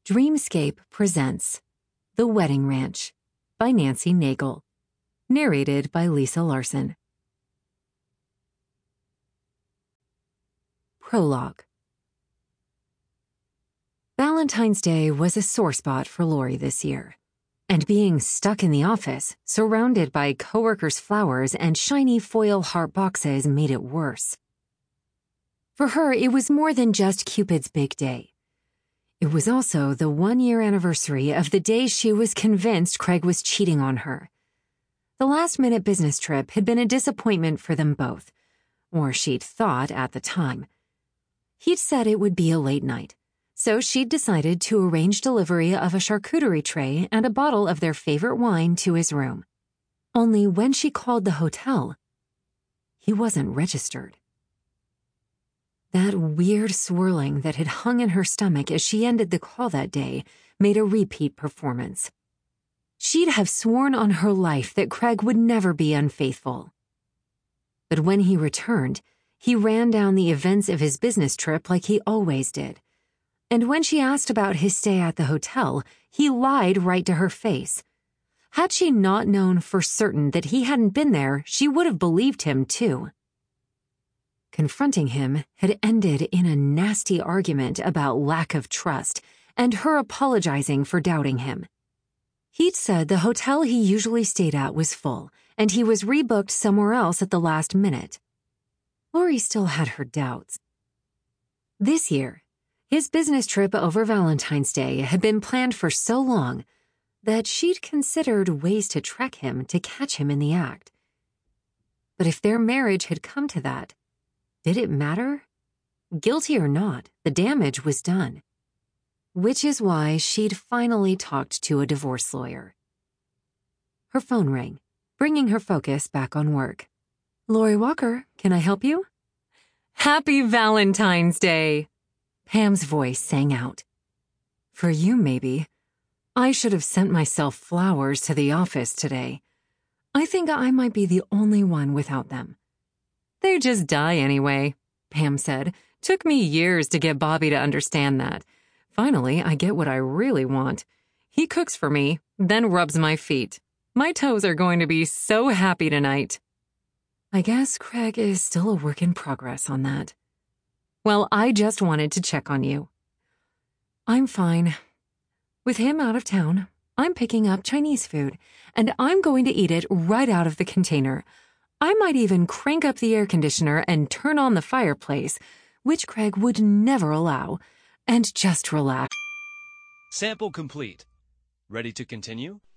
Dreamscape presents The Wedding Ranch by Nancy Nagel. Narrated by Lisa Larson. Prologue. Valentine's Day was a sore spot for Lori this year, and being stuck in the office, surrounded by coworkers' flowers and shiny foil heart boxes, made it worse. For her, it was more than just Cupid's big day. It was also the 1-year anniversary of the day she was convinced Craig was cheating on her. The last-minute business trip had been a disappointment for them both, or she'd thought at the time. He'd said it would be a late night, so she'd decided to arrange delivery of a charcuterie tray and a bottle of their favorite wine to his room. Only when she called the hotel, he wasn't registered. That weird swirling that had hung in her stomach as she ended the call that day made a repeat performance. She'd have sworn on her life that Craig would never be unfaithful. But when he returned, he ran down the events of his business trip like he always did. And when she asked about his stay at the hotel, he lied right to her face. Had she not known for certain that he hadn't been there, she would have believed him too. Confronting him had ended in a nasty argument about lack of trust and her apologizing for doubting him. He'd said the hotel he usually stayed at was full, and he was rebooked somewhere else at the last minute. Lori still had her doubts. This year, his business trip over Valentine's Day had been planned for so long that she'd considered ways to track him to catch him in the act. But if their marriage had come to that, did it matter? Guilty or not, the damage was done. Which is why she'd finally talked to a divorce lawyer. Her phone rang, bringing her focus back on work. Lori Walker, can I help you? Happy Valentine's Day! Pam's voice sang out. For you, maybe. I should have sent myself flowers to the office today. I think I might be the only one without them. They just die anyway, Pam said. Took me years to get Bobby to understand that. Finally, I get what I really want. He cooks for me, then rubs my feet. My toes are going to be so happy tonight. I guess Craig is still a work in progress on that. Well, I just wanted to check on you. I'm fine. With him out of town, I'm picking up Chinese food, and I'm going to eat it right out of the container. I might even crank up the air conditioner and turn on the fireplace, which Craig would never allow, and just relax. Sample complete. Ready to continue?